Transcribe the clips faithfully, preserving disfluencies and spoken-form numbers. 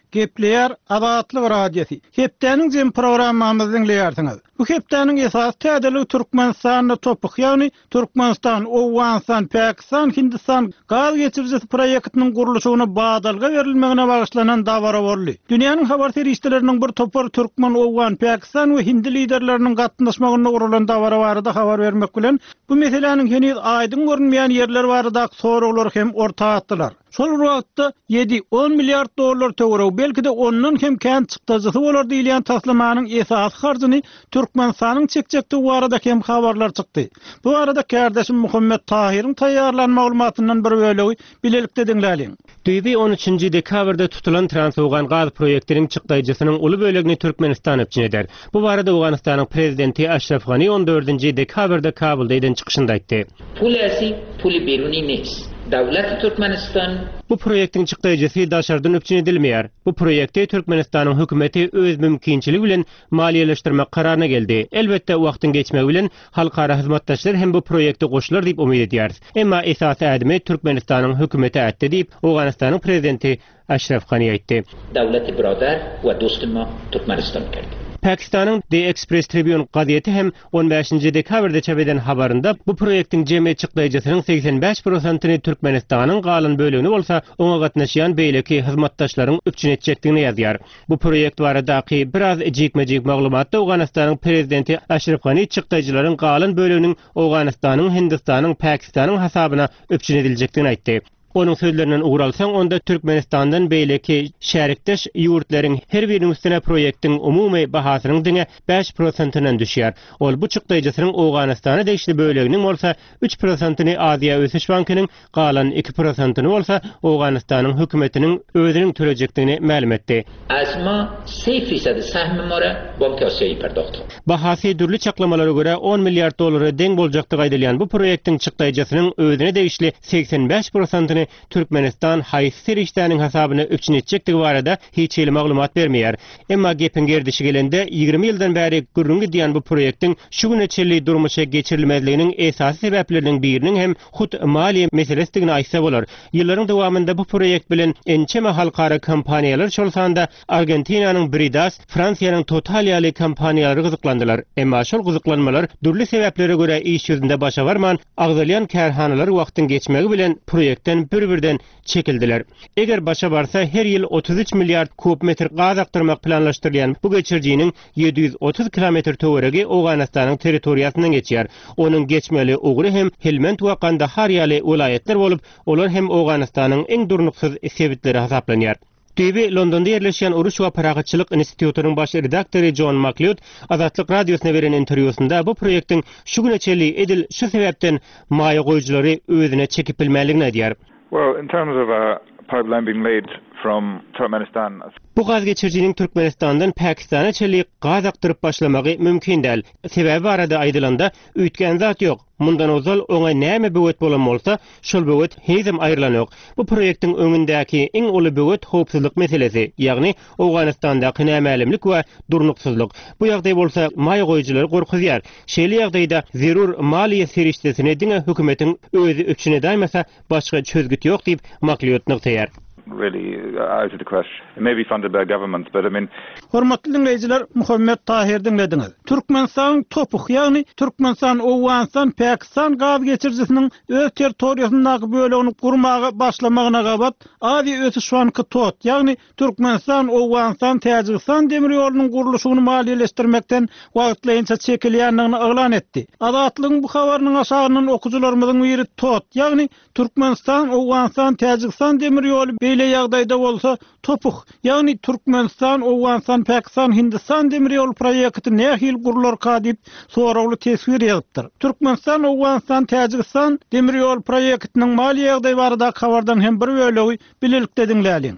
Gepleyer Azatlyk Radiosu. Hepdeniň jem programmamyzy dinleýärsiňiz. Bu hepdeniň esas tädeli Türkmenistanyň topuk, ýagny Türkmenistan, Owganistan, Pakistan, Hindistan gaz geçirjisi proýektiniň gurulşyna badalga berilmegine bagyşlanan dabara boldy. Dünýäniň habar terişleriniň bir topar Türkmen, Owgan, Pakistan we Hindi liderleriniň gatnaşmagyna gurulan dabara barada habar bermek bilen bu meseleniň heniz aýdyn görünmeýän ýerler barada soraglar hem orta atdylar. Şol wagtda yedi on milliard dollar töwerek, belki de ondan hem kän çykdyjy bolar diýilen taslamanyň esas harjyny Türkmenistanyň çekjekdi barada hem habarlar çykdy. Bu arada kardeşim Muhammed Tahir'in taýýarlan maglumatyndan bir bölegi bilelikde dinläliň. Düýbi on üçinji dekabrda tutulan Trans-Owgan gaz proýektiniň çykdyjysynyň uly bölegini Türkmenistan öpçün eder. Bu barada Owganistanyň prezidenti Ashraf Ghani on dördünji dekabrda Kabulda eden çykyşynda aýtdy. Pul asy, puli beruni nes. Dawlat Türkmenistan bu proýektiň çykdyjysy daşardan öpçün edilmeýär. Bu proýekti Türkmenistanyň hökümeti öz mümkinçiligi bilen maliýeleşdirmek kararyna geldi. Elbetde wagtyň geçmegi bilen halkara hyzmatdaşlar hem bu proýekte goşular diýip umyt edýär. Emma esas ädimi Türkmenistanyň hökümeti ätdi diýip Owganistanyň prezidenti Ashraf Ghani aýtdy. Dawlaty birodar we dostuma Türkmenistan kerdi. Pakistan'ın The Express Tribune gazetesi hem on beşinji dekabrda çap eden habarında bu proýektiň jeme çykdyjysynyň seksen beş prosentyny Türkmenistanyň galan bölegini bolsa oňa gatnaşýan beýleki hyzmatdaşlaryň öpçün etjekdigini ýazýar. Bu proýekt baradaky biraz ejikmejik maglumatda Owganistanyň prezidenti Ashraf Ghani çykdyjylaryň galan böleginiň Owganistanyň, Hindistanyň, Pakistanyň hasabyna öpçün ediljekdigini aýtdy. Onun sözlerinden uğralsan onda Türkmenistan'dan beýleki şärikdeş ýurtlaryň her biriniň üstüne proýektiň umumy bahasynyň diňe beş prosentynyň düşýär. Ol bu çykdyjysynyň Owganistana degişli böleginiň bolsa üç prosentyny Aziýa Ösüş Bankynyň, galan iki prosentyny bolsa Owganistanyň hökümetiniň özüniň törejekdigini ma'lum etdi. Asma sey fersend sahmy mora Banky Asyýa perdagty. Bahasy dürli çaklamalara göre on milliard dolara deň boljakdygy aýdylýan bu proýektiň çykdyjysynyň özüne degişli seksen beş prosentyny Türkmenistan haýsy serişdäniň hasabyny öpçün etjekdigi barada hiç hili maglumat bermeýär. Emma gepin gerdişi gelende ýygrimi ýyldan bäri gürrüňe diýen bu proýektiň şu güneçeli durmuşa geçirilmezliginiň esasy sebäpleriniň biriniň hem hut maliýe meselesini aýtsa bolar. Ýyllaryň dowamında bu proýekt bilen ençeme halkara kompaniýalar çolsanda Argentinanyň Bridas, Fransiýanyň Total ýaly kompaniýalary gyzyklandylar. Emma şol gyzyklanmalar dürli sebäplere görä iş ýüzünde başa barman agdalyan kärhanalar wagtyň geçmegi bilen proýektden bir-birden çekildiler. Eger başa barsa her ýyl otuz üç milliard kub metr gaz aktyrmak planlaşdyrylýan bu geçirjiniň yedi yüz otuz kilometr töweregi Owganistanyň territoriýasyndan geçýär. Onuň geçmeli ugry hem Helmand we Kandahar ýaly welaýetler bolup, olar hem Owganistanyň eň durnuksyz sebitleri hasaplanýar. Düýbi Londonda ýerleşýän Uruş we Paragatçylyk institutynyň baş redaktory John McLeod Azatlyk radiosyna beren interwýusynda bu proýektiň şu güneçeli edil şu sebäpden maýa goýjulary özüne çekip bilmäligini aýdýar. Well, in terms of a pipeline being laid from Turkmenistan. Bu gaz geçirjiniň Türkmenistandan Pakistana çelik gaz aktyryp başlamagy mümkin däl. Sebäbi barada aýdylanda üýtgen zat ýok. Mundan ozal oňa näme böwet bolan bolsa, şol böwet hezim aýrylan ýok. Bu proýektiň öňündäki eň uly böwet howpsuzlyk meselesi, ýagny Owganistandaky nämälimlik we durnuksyzlyk. Bu ýagdaý bolsa maýa goýjulary gorkuzýar. Şeýle ýagdaýda zerur maliýe serişdesine diňe hökümetiň özü öpçüne daýmasa başga çözgüt ýok diýip McLeod nyktaýar. Really out of the question. It may be funded by governments, but I mean... Hormatly dinleyijiler, Muhammed Tahir dinlediňiz. Türkmenistan topuk, ýagny Türkmenistan, Owganistan, Pakistan gaz geçirjisiniň öz territoriýasyndaky bölegini gurmagy başlamagyna gabat Aziýa Ösüş Banky tot, ýagny Türkmenistan, Owganistan, Täjikistan demir ýolunyň gurulşyny maliýeleşdirmekden wagtlaýynça çekilýändigini elan etdi. Azatlygyň bu habarynyň aşagynyň okuwçylarymyzyň biri tot, ýagny Türkmenistan, Owganistan, Täjikistan demir ýolu beýle ýagdaýda bolsa topuk, ýagny Türkmenistan, Owganistan, Pakistan, Hindistan demir ýol proýekti nähil gurular kadyp soragly tesbir ýazypdyr. Türkmenistan, Owganistan, Täjikistan demir ýol proýektiniň mali ýagdaý barada habardan hem bir bölegi bilelikde dinläliň.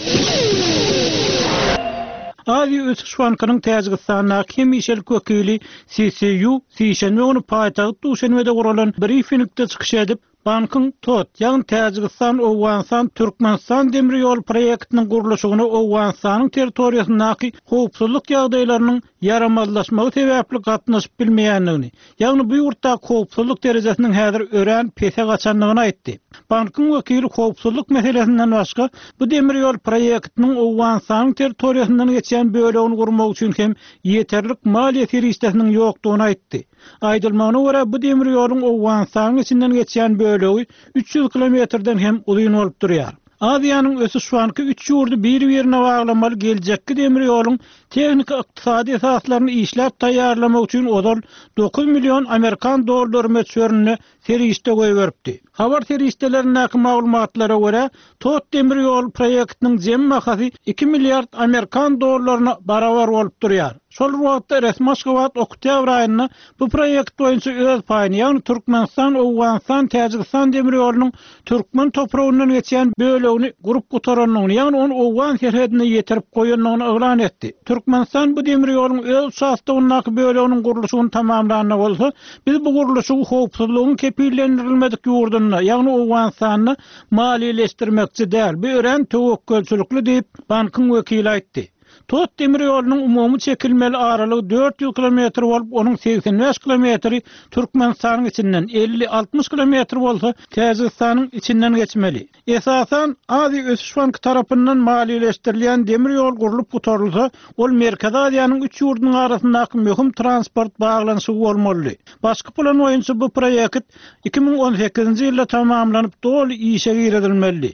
Aziýa Ösüş Bankynyň Täjikistana kemişel köküli C C U Sişen we ony paýtagy Duşanbede guralan briefingde çykyş edip Bankın tot, ýa-ni Täjikistan, Owganistan, Türkmenistan demir ýol proyektiniň gurulşygyny Owganistanyň territoriýasyndaky howpsuzlyk ýagdaýlarynyň yaramazlaşmagy sebäpli gatnaşyp bilmeýändigini, ýa-ni bu ýurtda howpsuzlyk derejesiniň häzir ören pese gaçanlygyny aýtdy. Bankyň wekili howpsuzlyk meselesinden başga bu demir ýol proyektiniň Owganistanyň territoriýasyndan geçen bölegini gurmak üçin hem ýeterlik maliýe serişdesiniň ýokdugyny aýtdy. Aýdylmagyna görä bu demir ýoluň Owganistanyň içinden geçen bölegi üç yüz kilometrden hem uzyň bolup durýar. Aziýanyň ösü şu anky üç ýurdu bir-birine baglamaly geljekki demir ýoluň tehnik ykdysady esaslaryny işläp taýýarlamak üçin odal dokuz milyon Amerikan dollary meçhörüne serişde goýberipdi. Habar serişdelerine maglumatlara görä, tot demir ýol proyektiniň jem mahasy iki milliard Amerikan dollaryna barabar bolup durýar. Şol wagtda resmi Aşgabat oktyabr aýynda bu proyekt boýunça öz paýyny, ýa-ni Türkmenistan, Owganistan, Täjikistan demir ýolunyň Türkmen toprağyndan geçen bölegini gurup gutaranyny, ýa-ni onu Owgan serhedine ýetirip goýanyny eglan etdi. Türkmenistan bu demir ýolunyň öz sastawynyň böleginiň gurulşyny tamamlanyna bolsa, biz bu gurulşy howpsuzlygyň kepillendirilmedik ýurduny, ýa-ni Owganistanyny maliýeleşdirmekçi däl, bu ören töwekkülçilikli diýip bankyň wekili aýtdy. Tot demir ýolunyň umumy çekilmeli aralygy dört yüz kilometr bolup, onuň seksen beş kilometri Türkmenistanyň içinden, elli altmış kilometr bolsa Täjikistanyň içinden geçmeli. Esasan Aziýa Ösüş Banky tarapyndan maliýeleşdirilýän demir ýol gurulup gutarylsa, ol Merkez Aziýanyň üç ýurdunyň arasyndaky möhüm transport baglanyşy bolmaly. Başga plan boýunça bu proýekt iki ming on sekizinji ýylda tamamlanyp doly işe giredilmeli.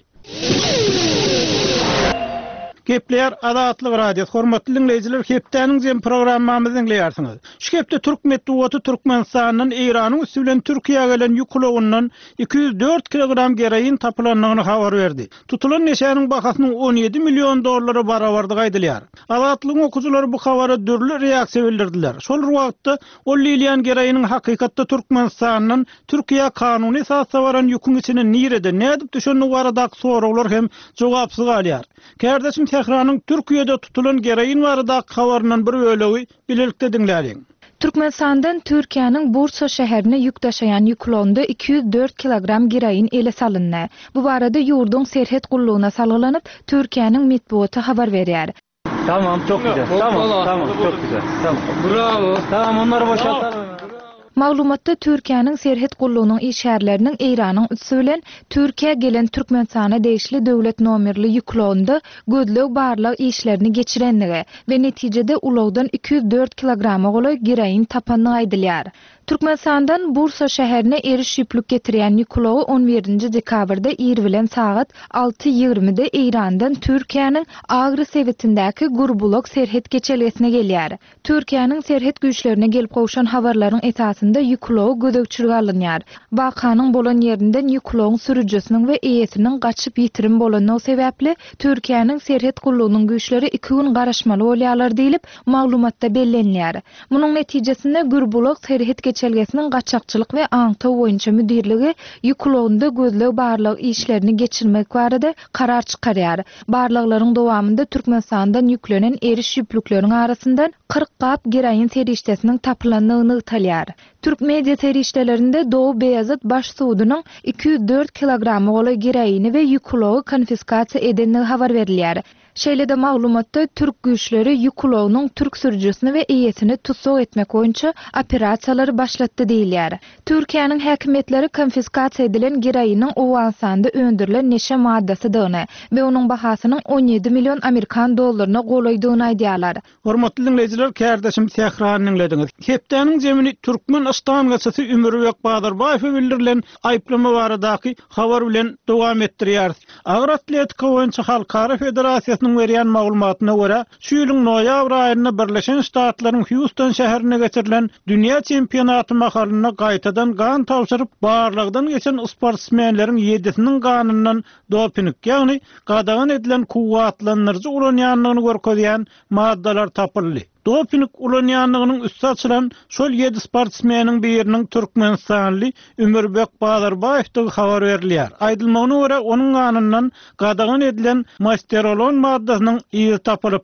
Gepler Azatlyk Radio, hormatly dinleyijiler, hepdeniň jem programmamyzy dinleýärsiňiz. Şu hepde Türk medeniýeti Türkmenistanyň Iranyň üstü bilen Türkiýe gelen ýukulagyndan iki yüz dört kilogram gereýin tapylanlygyny habar berdi. Tutulan neşäniň bahasynyň on ýedi million dollary barabardygy aýdylýar. Azatlyk okuwçylary bu habara dürli reaksiýa bildirdiler. Şol wagtda ol lilian gereýiniň hakykatda Türkmenistanyň Türkiýe kanuny esasy baran ýukuň içine nirede, nädip düşenli baradaky soraglar hem jogapsyz galýar. Kardeşim Tehranyň Türkiýede tutulan gereýin baradaky habarynyň bir bölegi bilelikde dinläýin. Türkmenistandan Türkiýanyň Bursa şäherine ýük taşaýan ýuklonda iki yüz dört kilogram gereýin ele salyndy. Bu barada ýurdun serhet gullugyna salgylanyp, Türkiýanyň medeniýeti habar berýär. Tamam, çok güzel. Tamam, tamam, çok güzel. Tamam. Bravo. Tamam, onları boşaltalım. Maglumatda Türkiýanyň serhet gullugynyň işgärleriniň Iranyň üstü bilen Türkiýe gelen Türkmenistana değişli döwlet nomerli ýuklonda gözleg barlyk işlerini geçirendigi we netijede ulagdan iki yüz dört kilograma goly gereýin tapanlygy aýdylýar. Türkmenistandan Bursa şäherine eriş ýüplük getirýän ýuklagy on birinji dekabrda ir bilen saat alty ýigrimide Irandan Türkiýanyň Agry sewetindäki Gurbulak serhet geçelgesine gelýär. Türkiýanyň serhet güýçlerine gelip gowşan habarlaryň esasynda ýuklagy gödökçülük alınýar. Bakanyň bolan ýerinden ýuklagyň sürüjesiniň we eýesiniň gaçyp ýitirim bolanyny sebäpli Türkiýanyň serhet gullugynyň güýçleri iki gün garaşmaly bolýarlar diýilip maglumatda bellenýär. Munyň netijesinde Gurbulak serhet geçelgesiniň gaçakçylyk we aňtaw boýunça müdirligi ýuklagynda gözleg barlyk işlerini geçirmek barada karar çykarýar. Barlyklaryň dowamında Türkmenistandan ýüklenen eriş ýüplükleriň arasyndan kırk gap gereýin serişdesiniň tapylanlygyny talýar. Türk media serişdelerinde Doğu Beyazıt baş suudunyň iki yüz dört kilogramy goly gereýini we ýuklagy konfiskasiýa edildiğini habar berilýär. Şeýlede maglumatda Türk güýçleri ýuklagynyň türk sürüjesini we eýesini tutsak etmek boýunça operasiýalary başlatdy diýilýär. Türkiýanyň häkimetleri konfiskasiýa edilen gereýiniň Owganistanda öndürilen neşe maddasydygyny we onuň bahasynyň on ýedi million Amerikan dollaryna golaýdygyny aýdýarlar. Hormatly dinleyijiler, kardeşim Tehranyň dinlediňiz. Hepdeniň jemini Türkmenistan gaçasy Ömürbek Badyrbaýew bildirilen aýplama baradaky habar bilen dowam etdirýär. Agyr atletika boýunça Halkara Federasiýasynyň berýän maglumatyna görä, şu ýylyň noýabr aýynda Birleşen Ştatlaryň Houston şäherine geçirilen dünýä çempionaty mahalyna gaýtadan gan tawşyryp barlygdan geçen sportsmenleriň ýedisiniň ganyndan doping, ýagny gadagan edilen kuwatlandyrjy ulanýanlygyny görkezýän maddalar tapyldy. Doping ulanýanlygynyň üstü açylan şol ýedi sportsmeniň biriniň Türkmenistanly Ömürbek Badyrbaýewdygy habar berilýär. Aýdylmagyna görä, onuň ganyndan gadagan edilen masterolon maddasynyň izi tapylypdyr.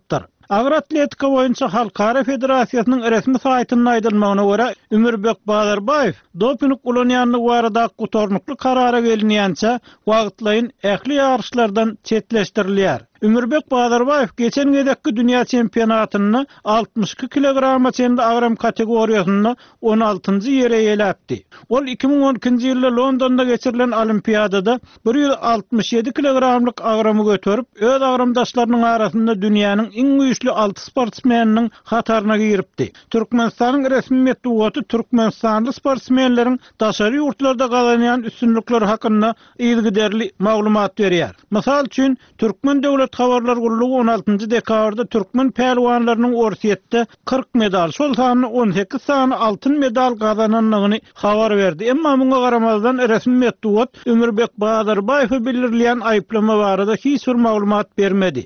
Agyr atletika boýunça Halkara Federasiýasynyň resmi saýtynyň aýdylmagyna görä Ömürbek Bazarbaýew doping ulanýanlygy barada gutornukly karara gelinýänçe wagtlaýyn ähli ýarışlardan çetleşdirilýär. Ömürbek Bazarbaýew geçen gedekki dünýä çempionatyny altmış iki kilograma çenli agram kategoriýasynda on altynjy ýere ýeläpdi. Ol iki ming on ikinji ýylda Londonda geçirilen olimpiadada bir ýüz altmış ýedi kilogramlyk agramy götürip öz agramdaşlarynyň arasynda dünýäniň iň güýçli altı sportsmeniniň hataryna giripdi. Türkmenistanyň resmi medeniýeti türkmenistanly sportsmenleriň daşary ýurtlarda galanýan üstünlikleri hakynda ýygyderli maglumat berýär. Mysal üçin Türkmen döwlet habarlar gurulugy on altynjy dekabrda türkmen pehliwanlarynyň orsiýetde kırk medal, şol sany on sekiz sany altyn medal gazananlygyny habar berdi. Emma muňa garamazdan resmi medeniýet Ömürbek Bazarbaýew bildirilýän aýplama barada hiç bir maglumat bermedi.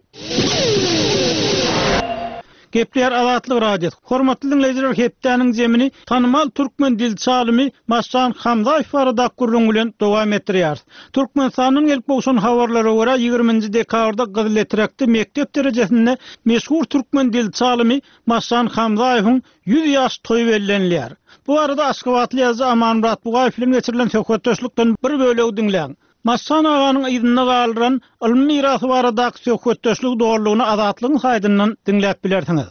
Gepler Azatlyk Radiosu. Hormatly dinleýijiler, hepdäniň jemini tanymal türkmen dil çalymy Maşan Hamzaýew barada gurrun bilen dowam etdirýär. Türkmenistanyň ilk bolşan habarlara görä ýygrüminji dekabrda Gyzletrekde mektep derejesinde meşhur türkmen dil çalymy Maşan Hamzaýewiň yüz ýaş toý bellenilýär. Bu arada Aşgabatly ýazgy Amanmurat Bugaýewiň geçirilen söhbetdeşlikden bir bölegi dinleň. Maşan aganyň ýygyna galyran ilmi mirasy barada söhbetdeşlik dogrulygyny Azatlygyň saýtyndan dinläp bilersiňiz.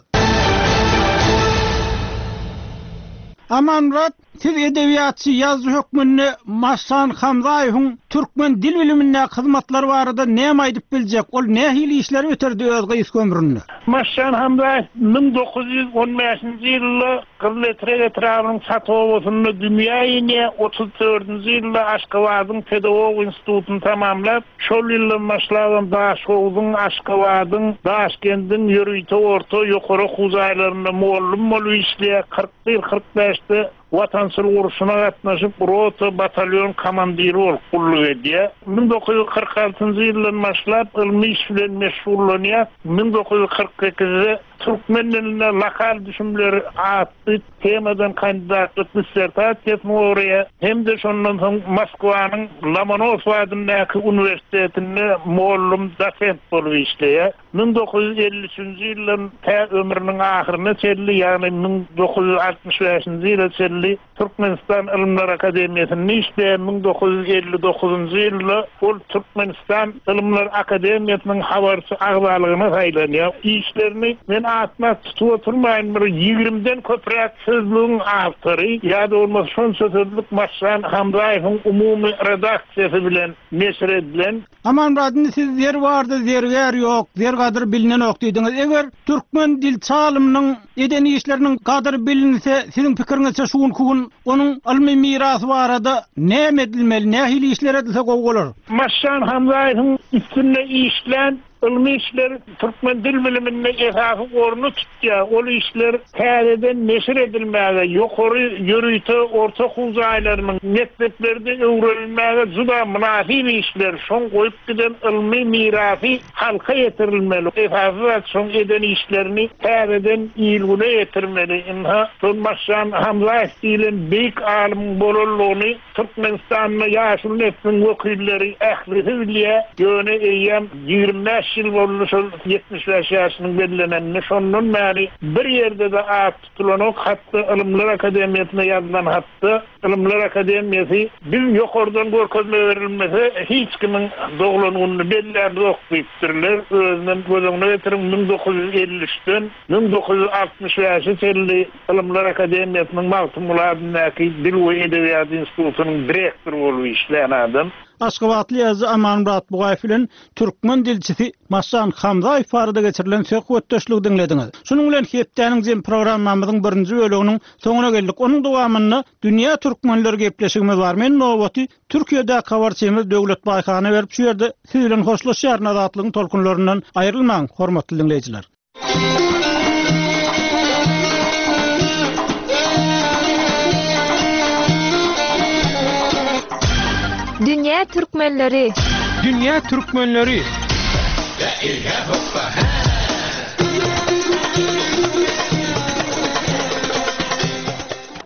Amanmurat, siz edebiýatçy ýazgy hökmünde Maşan Hamzaýewiň türkmen dil bilimine hyzmatlary barada näme aýdyp biljek? Ol nähili işler öterdi öz gyýyş ömründe? Maşan Hamzaýew ming dokuz ýüz on beşinji ýylda Gyzletrek etrabynyň Satowasynda dünýäne otuz dördünji ýylda Aşgabatyň pedagog institutyny tamamlap, şol ýyldan başlap Daşowyň, Aşgabatyň, Daşkendiň ýürüýte orta ýokary huzaýlarynda muallim bolup işleýär. kırk bir kırk beşde Watansal uruşuna gatnaşyp rota batalyon komandiri bolup gulluk edýär. ming dokuz ýüz kırk altynjy ýyldan başlap ilmi iş bilen meşgullanýar. ming dokuz ýüz kırk sekizde Türkmen diline lokal düşünmeleri atly temadan kandidatlyk dissertasiýasyny oraya hem de şondan soň Moskwanyň Lomonosov adyndaky universitetinde muallim dosent bolup işleýär. ming dokuz ýüz elli üçinji ýyldan ta ömrüniň ahyryna çelli, ýani ming dokuz ýüz altmış beşinji ýyla çelli Türkmenistan Ilimler Akademiýasyny işleýär. ming dokuz ýüz elli dokuzunjy ýylda ol Türkmenistan Ilimler Akademiýasynyň habarçy agzalygyna saýlanýar. İşlerini men atma tutup oturmaýyn, bir ýigrimden köprek sözlüğün awtory, ýa-da bolmasa şonça sözlük Maşan Hamzaýewiň umumy redaksiýasy bilen neşr edilen. Aman radny siz yer bardy, zerger ýok, zer gadyr bilinen ok diýdiňiz. Eger türkmen dil çalymynyň edeni işleriniň gadyr bilinse, siziň pikiriňizçe şuň kugun onuň ilmi mirasy barada näme edilmeli, nähili işler edilse gowy bolar? Maşan Hamzaýewiň üstünde işlen ilmi işler Türkmen dil biliminde esasy ornu tutýar. Ol işler täzeden neşir edilmäge, ýokary ýürüýte orta huzaýlarynyň mekteplerde öwrenilmäge juda münasip işler. Şoň goýup giden ilmi mirasy halka ýetirilmeli. Esasy şoň eden işlerini täzeden ýylgyna ýetirmeli. Inha Maşan Hamzaýew diýilen beýik alim bolanlygyny Türkmenistanyň ýaşul nesliň wekilleri ählisi bilýär. Ýöne eýem ýygrimi beş ýyl boldy şol yetmiş beş ýaşynyň bellenenini şondan bäri bir ýerde de at tutulanok, hatda Ilimler Akademiýasyna ýazylan hatda Ilimler Akademiýasy bir ýokardan görkezme berilmese hiç kimiň doglangyny belläp ok diýipdirler. Özünden gözüňe getirin ming dokuz ýüz elli üçden ming dokuz ýüz altmış beşe çelli Ilimler Akademiýasynyň magtumuladynaky Dil we Edebiýat Institutynyň direktory bolup işleýän adam. Aşgabatly ýazgy Amanmurat Bugaýew bilen türkmen dilçisi Maşan Hamzaýew barada geçirilen söhbetdeşlik dinlediňiz. Şunuň bilen hepdäniň jem programmamyzyň birinji böleginiň soňuna geldik. Onuň dowamyny dünýä türkmenleri gepleşigimiz bar. Men nowaty Türkiýede habarçymyz Döwlet Baýkany berip şu ýerde siz bilen hoşlaşýar Azatlygyň tolkunlaryndan aýrylmaň, hormatly dinleýijiler. Dünya Türkmenleri. Dünya Türkmenleri.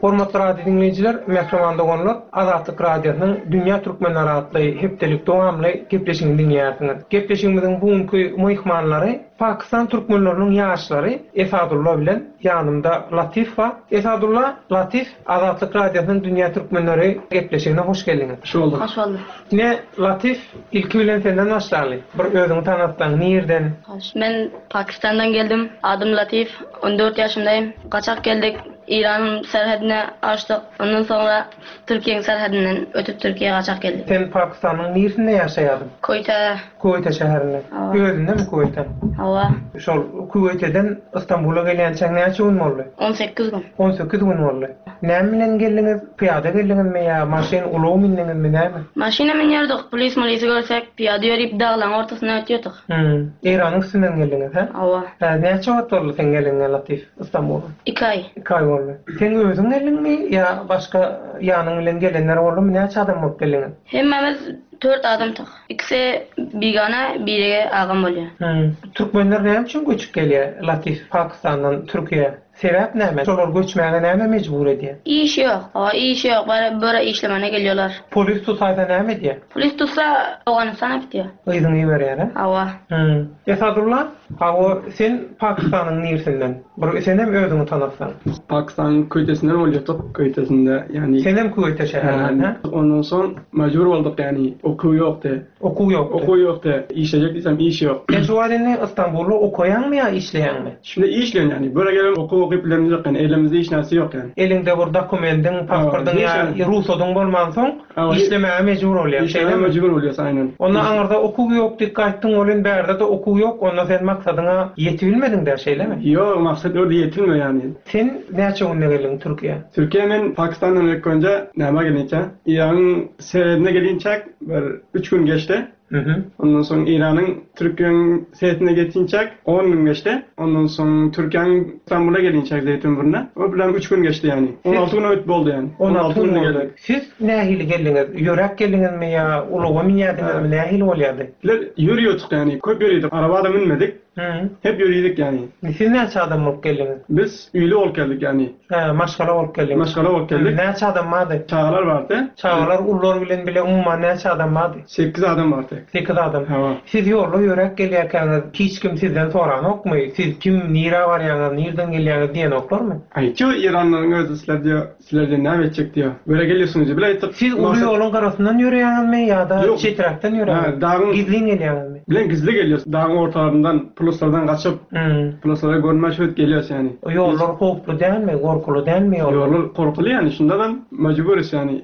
Hormatly radio dinleyijiler, mehremanda gonlar, Azatlyk radiosynyň Dünýä Türkmenleri adly hepdelik dowamly gepleşigini dinleýärsiňiz. Gepleşigimiziň bugünkü mehmanlary Pakistan türkmenleriniň ýaşlary Esadullah bilen ýanymda Latif bar. Esadullah, Latif, Azatlyk radiosynyň Dünýä Türkmenleri gepleşigine hoş geldiňiz. Hoş bulduk. Hoş bulduk. Ne Latif, ilki bilen senden başlaýaly. Bir özüňi tanatsaň, nerden? Ben Pakistan'dan geldim. Adım Latif. on dört yaşındayım. Kaçak geldik. İran'ın serhedine açtık. Ondan sonra Türkiye'nin serhedinden ötüp Türkiye'ye kaçak geldik. Sen Pakistan'ın nerede yaşayadın? Koyta. Koyta şäherinde. Gözünde mi Koyta? Hava. Şol Koyta'dan İstanbul'a gelýänçäň näçe gün boldy? on sekiz gün. on sekiz gün boldy. Näme bilen geldiňiz? Piýada geldiňizmi ýa maşyn uly mindiňizmi näme? Maşina minýärdik. Polis molisi görsek piýada ýörüp dağlaryň ortasyna ötýärdik. Hmm. Iranyň üstünden geldiňiz, ha? Hava. Ha, näçe wagt boldy sen geldiňe Latif İstanbul'a? iki ay. iki ay boldy. Sen özüň geldinmi ýa başga ýanyň bilen gelenler boldymy? Näçe adam bolup geldiňiz? Hemmemiz dört adamdyk. İkisi bigana, biri agam bolýar. Hmm. Türkmenler näme üçin göçüp gelýär? Latif Pakistandan Türkiýe. Sebäp näme? Şolar göçmäge näme mejbur edýär? İş yok. Hava iş yok. Bara bara işlemene gelýärler. Polis tutsaýda näme diýär? Polis tutsa Awganystan apdy. Öýdüňi berýär, ha? Hava. Hmm. Esadullah, hawa sen Pakistanyň neresinden? Bir sen hem özüňi tanatsaň. Pakistan Koyta'sından olýardyk, Koyta'sında yani. Sen hem Koyta şäherinden, ha? Ondan soň majbur boldyk yani. Okuw ýokdy. Okuw ýokdy. Okuw ýokdy. İşejek diýsem iş ýok. Sen şu wagtda İstanbulda okuyanmy ýa işleýänmi? Şimdi işleýän yani. Böyle gelen okuw okyp bilenimiz ýok yani. Elimizde iş näse ýok yani. Elinde bir dokumentin, pasportyň ýa ruhsatyň bolman soň işlemäge mejbur bolýar. İşlemäge mejbur bolýar, aynen. Onda aňarda okuw ýok diýip gaýtdyň, bolen bärde de okuw ýok. Onda sen maksadyňa ýetibilmediň der şeýlemi? Ýok, maksat öýde ýetilme yani. Sen näçe günde geldin Türkiýe? Türkiýe men Pakistandan ilk önce näme gelinçe, Ýan seredine gelinçek bir üç gün geçti. Mhm. Ondan soň İranyň Türkiýeň seredine geçinçek on gün geçti. Ondan soň Türkiýeň İstanbul'a gelinçek Zeytinburnu'na. O bilen üç gün geçti yani. on altı gün öýt boldy yani. on altı gün geldik. Siz nähili geldiňiz? Ýörek geldiňizmi ýa uluga minýädiňizmi? Nähili bolýardy? Biler ýürüýärdik yani. Köp ýürüýdik. Arabada minmedik. Hı. Hep yürüyorduk yani. Siz näçe adam bolup geldiniz? Biz üýle bolup geldik yani. Ha, maşgala bolup geldiniz. Maşgala bolup geldik. Näçe adam bardy? Çağlar bardy. Çağlar ullar bilen bile umma näçe adam bardy? sekiz adam bardy. sekiz adam. Ha. Siz ýolda ýörek gelýärkäňiz hiç kim sizden soran okmy? Siz kim nira barýaňyz, nerden gelýäňiz diýen oklarmy? Aýtjo İranlaryň özü sizler diýär, sizlerden näme etjek diýär. Böyle gelýärsiňiz bile aýtdyk. Siz uly ýolun garasyndan ýöreýäňizmi ýa-da çetrakdan ýöreýäňiz? Ha, dağın gizlin gelýäňizmi? Bilen gizli gelýär. Dağın ortalarından, pluslardan gaçyp, Hmm. pluslara görmez öýt gelýär yani. Ýollar howplu dälmi, gorkulu dälmi ýollar? Ýollar korkulu yani, şundan majburys yani.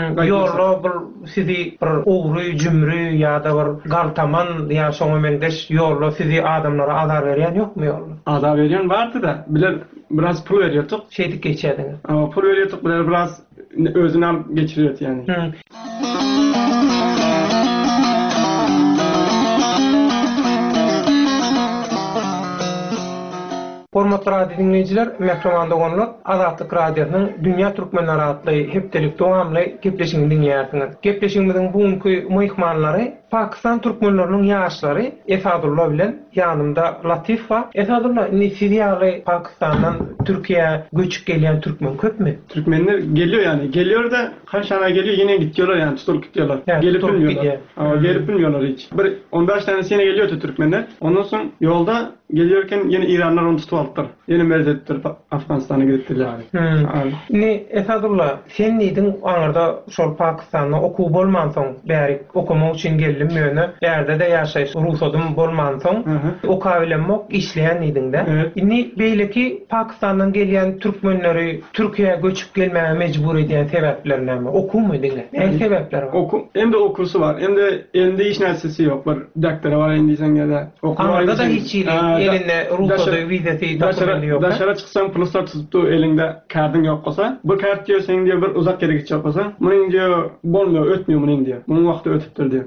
Ýollar bir sizi bir ogry, jümri ýa-da bir galtaman ýa şoňa mengdeş ýollar sizi adamlara azar berýän ýokmy ýollar? Azar berýän bardy da, biler biraz pul berýärdik. Şeýdik geçýärdiňiz. Ama pul berýärdik, biler biraz özüni alyp geçirýär yani. Hmm. Hormatly radio dinleyijiler, mehremanda gonlar, Azatlyk radiosynyň Dünýä Türkmenleri adly hepdelik dowamly gepleşigini dinleýärsiňiz. Gepleşigimiziň bugünkü mehmanlary Pakistan türkmenleriniň ýaşlary Esadullah bilen ýanymda Latif bar. Esadullah, Nisiýaly Pakistandan Türkiýe göçüp gelýän türkmen köpmü? Türkmenler geliyor yani. Geliyor da kaç tane geliyor yine gidiyorlar yani. Tutulup gidiyorlar. Yani gelip tutup bilmiyorlar. gidiyor. Ama Hmm. gelip bilmiyorlar hiç. Bir on beş tanesi yine geliyordu Türkmenler. Ondan sonra yolda geliyorken yine İranlar onu tutup aldılar. Yine merzettiler. Afganistan'a gittiler. Hmm. Ne Esadullah, sen nidin aňarda şol Pakistanda okuw bolman soň bäri okumak üçin geldim möne. Bärde de ýaşaýyş ruhsatym bolman soň okuw bilenmok işleýän nidin de. Evet. Inni beýleki Pakistandan gelýän türkmenleri Türkiýe'ye göçüp gelmäge mejbur edýän sebäpler näme? Okuwmy diňe? Ne sebäpler bar? Oku, hem de okursu var. Hem de elinde iş näsesi yok. Bir doktora var endiysen ya da. Aňarda da hiç elinde ruhsaty, wizeti, dokumenti yok. Daşara çıksan pluslar tutupdu elinde kartın yok olsa. Bu kart diyor sen diyor bir uzak yere gidecek olsa. Bunun diyor bolmuyor, ötmüyor bunun diyor. Bunun vakti ötüptür diyor. O yüzden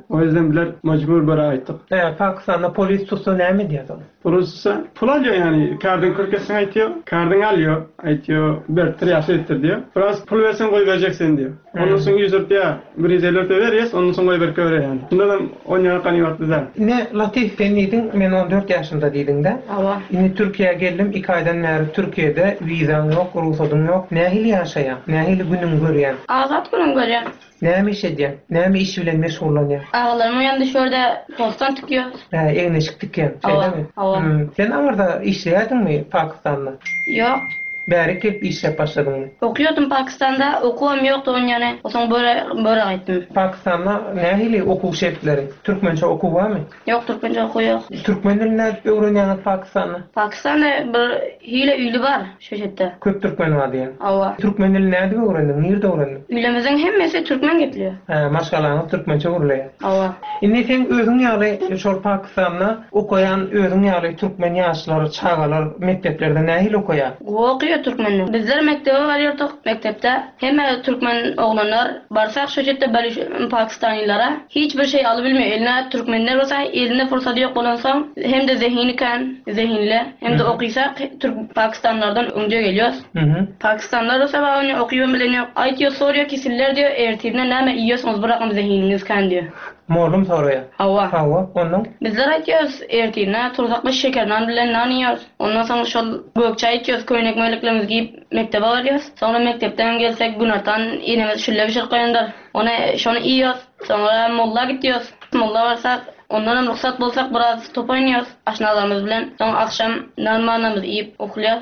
Türkmenlerden biler mecbur bara aittik. He, Pakistan'da polis tutsa näme diýär? Polissa pul alıyor yani. Kardın kırkasını aytıyor. Kardın alıyor. Aytıyor. Bir triyaşı ettir diyor. Biraz pul versen koy vereceksin diyor. Ondan sonra yüz rupiya bir yüz elli rupiya veriyoruz. Ondan sonra koy ver köre yani. Bundan on yana kanıvatlı da. Ne Latif sen diýdin, men on dört ýaşynda diýdin de. Awa. Indi Türkiýe'ye geldim, iki aydan beri Türkiye'de vizan yok, ruhsatın yok. Nähili yaşayan, nähili günüm görýän. Azat günüm görýän. Näme iş edýän? Näme iş bilen meşgullanýan? Ağlarım yandı şurada postan tüküyor. Ha, egne çıktıkken, Awa, şeydemi? awa. Hmm. Sen amarda işleýädingmi Pakistan'da? Yok. Bäri kelip iş ýap başladyňmy? Okuyordum Pakistan'da, okuwam ýokdy on ýany. Oson böyle böyle gittim. Pakistan'da nähili okuw şertleri? Türkmençe okuw barmy? Yok, Türkmençe okuw ýok. Türkmen dilini öwrenýän Pakistan'da? Pakistan'da bir hile üýli bar şu ýerde. Köp türkmen bar diýen. Awa. Türkmen dilini näde öwrendiň? Nerede öwrendiň? Üýlemizin hemmesi Türkmen gepli. Ha, maşgalaňyz türkmençe öwrenýär. Awa. Indi sen özüň ýaly şol Pakistan'da okuyan özüň ýaly türkmen ýaşlary, çagalar mekteplerde nähili okuýar? Okuyor Türkmenler. Bizler mektebe barýardyk. Mektepde hemme Türkmen oglanlar barsak şu ýerde bäli Pakistanylara hiç bir şey alıp bilmiyor. Eline Türkmenler bolsa, eline fırsatı yok bolansa hem de zehni kan, zehinli hem de okuysa Türk Pakistanlardan öňe gelýär. Mhm. Pakistanlar bolsa bäni okuýan bilen ýok. Aýtýar soruyor kisiller diyor, ertirine näme iýýärsiňiz bırakın zehniniz kan diyor. Molum soruyor. Awa. Awa, ondan? Bizler aýtýarys ertirine turzakly şekerden bilen nan ýýýär. Ondan soň şol gökçe aýtýarys köýnek möýleklerimiz giyip mektebe barýarys. Sonra mektepden gelsek günartan inemiz şulle bir şey goýandar. Ona şonu iýýär. Sonra molla gitýär. Molla barsak ondan ruhsat bolsak biraz top oýnýar aşnalarymyz bilen. Soň akşam nanmanamyzy iýip okulýar.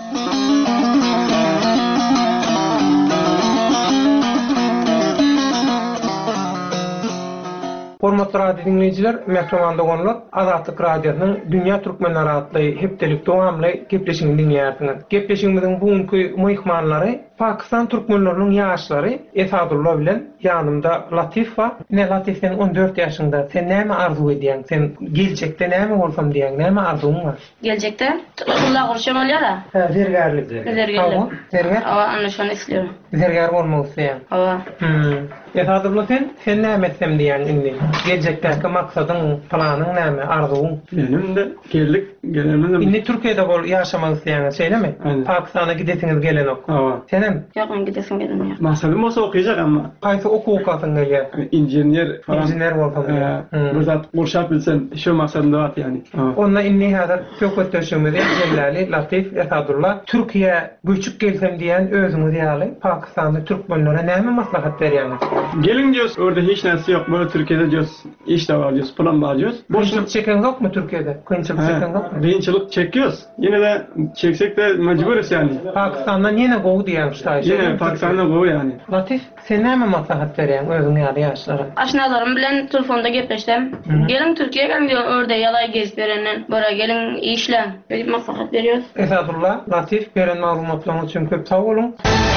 Hormatly radio dinleyijiler, Mehrimanda gonulap Azatlyk radiosynyň Dünya Türkmenleri adly hepdelik dowamly gepleşigini dinleýärsiňiz. Gepleşigimiziň bugünkü mehmanlary Pakistan türkmenleriniň ýaşlary Esadullah bilen ýanymda Latif bar. Ne Latif, sen on dört ýaşynda sen näme arzu edýäň? Sen geljekde näme bolsam diýäň? Näme arzuň bar? Geljekde Allah gurşan bolýar da. Ha, zergerlik. Zergerlik. Zerger? Awa, ana şonu isleýär. Zerger bolmak isleýär. Awa. Hmm. Esadullah, sen sen näme etsem diýäň indi? Geljekteki maksadyň, planyň näme, arzuň? Benim de geldik, gelemizim. Indi Türkiýede bol ýaşamak isleýäňiz, şeýlemi? Pakistana gidesiňiz gelen ok. Awa. Senem? Yok, men gidesim gelen ýok. Maksadım bolsa okuyacak ama. Kaysa oku okasyň gelýär? İnjinier falan. İnjinier bolsam diýär. Bir zat gurşap bilsen şu maksadımda bat yani. Onda inni hazır söhbet döşümüzde Cellali, Latif, Esadullah Türkiýe göçüp gelsem diýen özüňiz ýaly Pakistanly türkmenlere näme maslahat berýäňiz? Gelin diyoruz, orada hiç neresi yok. Böyle Türkiye'de diyoruz, iş de var diyoruz, plan var diyoruz. Boşluk çeken yok mu Türkiye'de? Kıyınçılık çeken yok mu? Kıyınçılık çekiyoruz. Yine de çeksek de mecburuz yani. Pakistan'dan yine govu diyen ştay. Yine Pakistan'dan govu yani. Latif, sen näme maslahat berýäň özüň ýaly ýaşlara? Aşnalarym bilen telefonda gepleşdim. Gelin Türkiye'ye gelin diyor, orada yalay gezip berenden. Bara gelin işle. Böyle maslahat berýär. Esadullah, Latif, beren maglumatlaryň üçin köp sag bolun.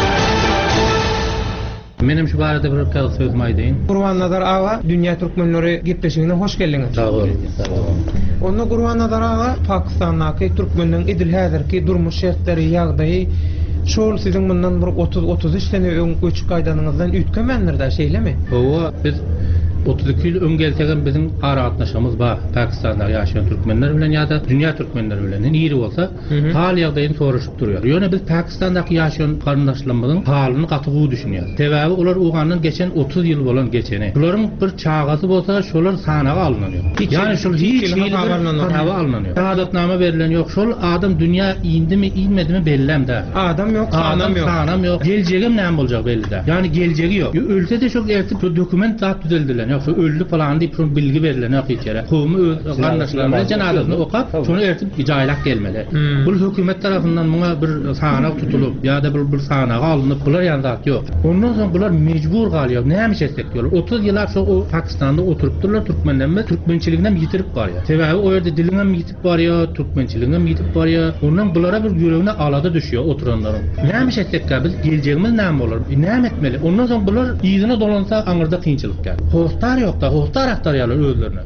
Menim şu barada bir kal sözüm aýdyn. Gurban-Nazar ağa, Dünya Türkmenleri gepleşigine hoş geldiňiz. Sag bolun. Onda Gurban-Nazar ağa, Pakistandaky türkmenliň edil häzirki durmuş şertleri, ýagdaýy şol siziň bundan bir otuz otuz üç sene öň göçük aýdanyňyzdan ütkemendir da şeýlemi? Owa biz otuz iki ýyl öňgelsegen biziň ara atnaşmamız bar. Pakistan'da ýaşaýan türkmenler bilen ýa-da dünýä türkmenleri bilen iri bolsa, hal ýagdaýyny soraşyp durýar. Ýöne biz Pakistandaky ýaşaýan garyndaşlarymyzyň halyny gatygy düşünýär. Sebäbi ular uganyň geçen otuz ýyl bolan geçeni. Olaryň bir çağasy bolsa, şolar sanaga alınýar. Ýani şol hiç hawa alınýar. Şahadatnama berilen ýok. Şol adam dünýä indimi, inmedimi bellemde. Adam ýok, sanam ýok. Sanam ýok. Geljegim näme boljak bellide. Ýani geljegi ýok. Ölse de şol ertip dokument zat düzeldiler. Yoksa öldü falan diýip şol bilgi berilen ýok içeri. Howmy öz garyndaşlaryna janazasyny okap, şonu ertip ijaýlak gelmeli. Bu hökümet tarapyndan muňa bir sanaga tutulup ýa-da bir bir sanaga alınıp bular ýan zat ýok. Ondan soň bular mejbur galýar. Näme etsek ýolar. otuz ýyllar şu o Pakistanda oturup türkmenlenme, türkmençiliginem ýitip barýar. Sebäbi o ýerde dilinem ýitip barýar, türkmençiliginem ýitip barýar. Ondan bulara bir ýöregine alada düşýär oturanlaryň. Näme etsek biz geljegimiz näme bolar? Näme etmeli? Ondan soň bular ýygyna dolansa aňyrda kynçylyk gel. Hostar ýok da, hostar aktarýarlar özlerine.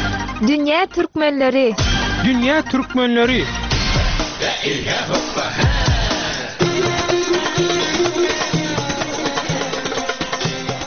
Dünya Türkmenleri. Dünya Türkmenleri.